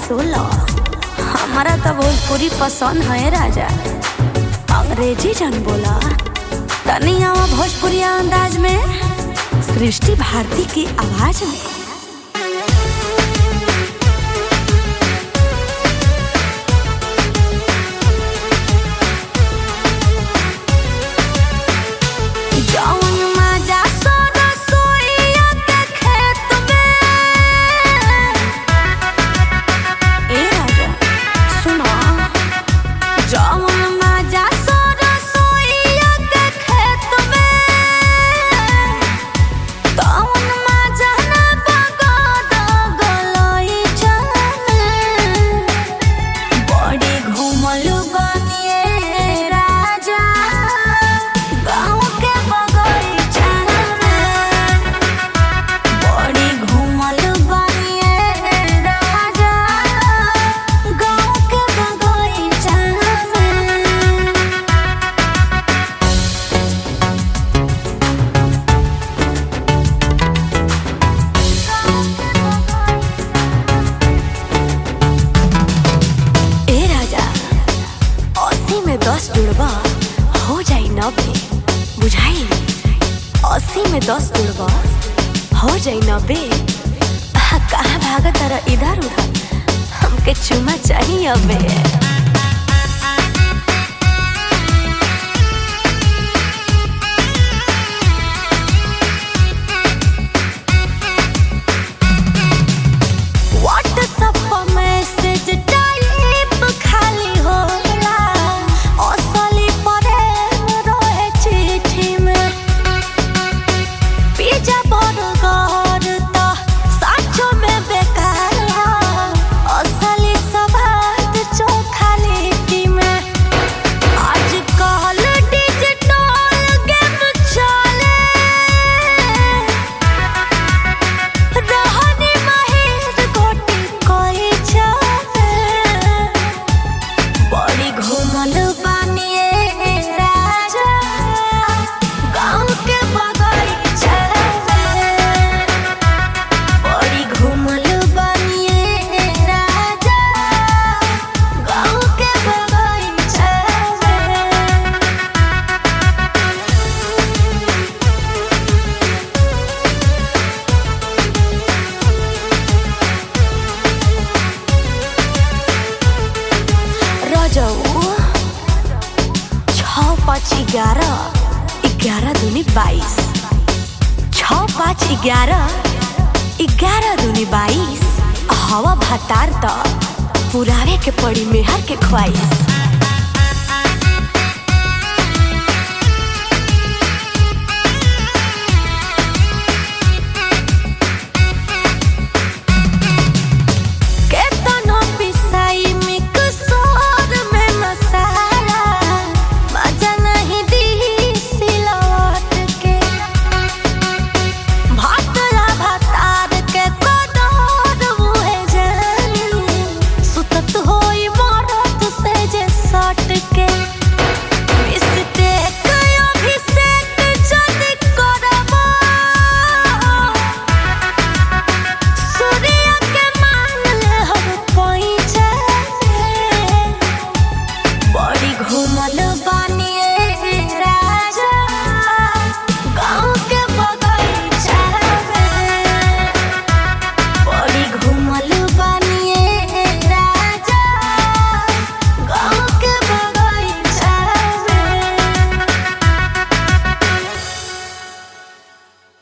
16। हमारा तो भोजपुरी पसंद है राजा, अंग्रेजी जन बोला तनी आवा भोजपुरी अंदाज में, सृष्टि भारती की आवाज में। जुड़वा हो जाई 90, बुझाई 80 में 10 जुड़वा हो जाई 90। कहाँ भागा तारा इधर उधर, हमके चुमा चाहिए अबे। छः 5 11 11 दूनी 22, 6 5 11 11 दूनी 22। हवा भातार तो पुरावे के पड़ी मेहर के ख्वाहिश।